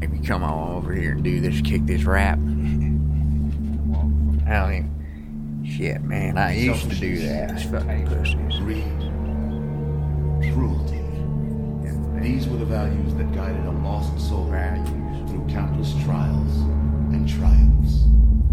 Maybe come on over here and do this, kick this rap. I don't even. Shit, man, I used to do that. It's fucking pussies. Greed, cruelty. These were the values that guided a lost soul through countless trials and triumphs.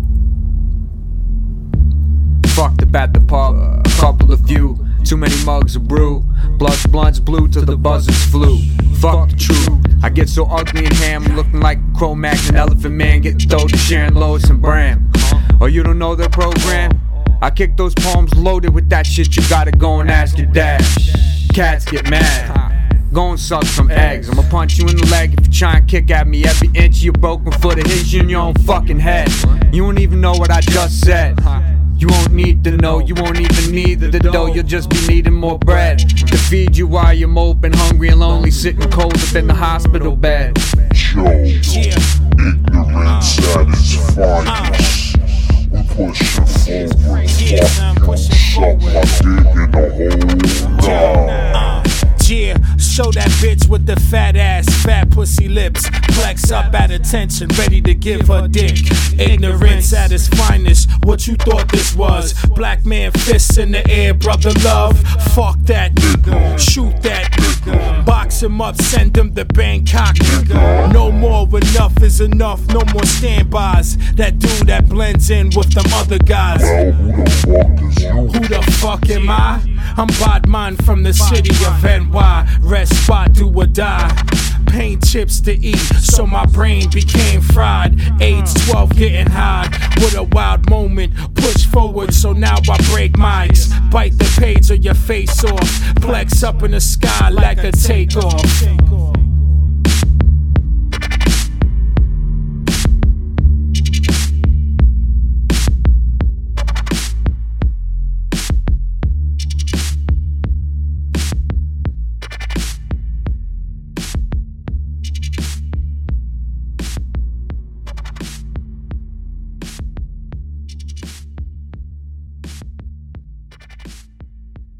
Fucked up at the pub, a couple of few. Too many mugs of brew. Blunts blew till the buzzers flew. Fuck the truth. I get so ugly in ham, looking like Cro-Max and Elephant Man, getting throwed to Sharon Lois and Bram. Oh, you don't know the program? I kick those poems loaded with that shit. You gotta go and ask your dad. Cats get mad. Go and suck some eggs. I'ma punch you in the leg if you try and kick at me. Every inch of your broken foot, it hits you in your own fucking head. You won't even know what I just said. You won't need to know, you won't even need the dough. You'll just be needing more bread to feed you while you're moping, hungry and lonely, sitting cold up in the hospital bed. Yo, ignorance satisfies. We pushing forward, suck my dick in the hole now. Yeah, show that bitch with the fat ass, fat pussy lips. Flex up at attention, ready to give her dick. Ignorance at its finest, what you thought this was? Black man fists in the air, brother love. Fuck that nigga, shoot that nigga. Box him up, send him to Bangkok nigga. No more, enough is enough, no more standbys. That dude that blends in with them other guys. Well, Who the fuck am I? I'm Bodman from the city of NY. Rest spot, do or die. Paint chips to eat, so my brain became fried. Age 12 getting high. What a wild moment. Push forward, so now I break mics. Bite the page of your face off. Flex up in the sky like a takeoff.